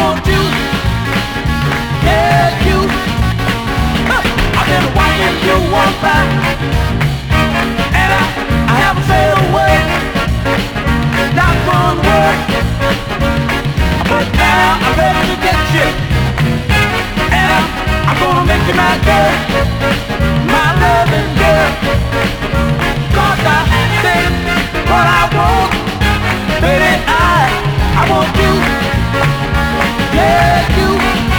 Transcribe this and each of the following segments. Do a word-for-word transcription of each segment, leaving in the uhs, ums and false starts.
want you, yeah, you. Huh. I've been watching you walk by, and I, I haven't said a word, not one word. But now I'm ready to get you, and I'm, I'm gonna make you my girl, my loving girl. 'Cause I say what I want, baby, I, I want you, yeah, you.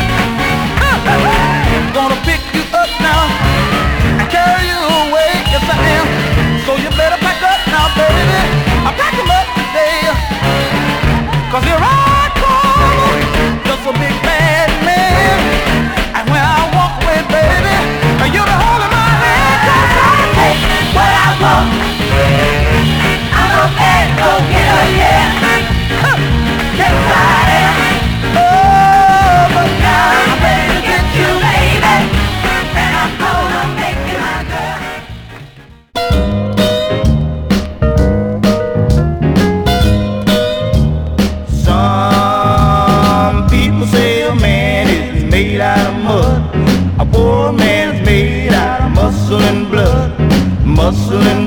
Gonna pick you up now and carry you away, yes I am. So you better pack up now, baby. I'm packing up today, 'cause here I come, just a big bad man. And when I walk away, baby, you'll be holding my hand. 'Cause I take what I want, I'm gonna beg, go get her, yeah. Yes I am. Oh, but now I'm ready to get you, baby, and I'm gonna make you my girl. Some people say a man is made out of mud, a poor man's made out of muscle and blood, muscle and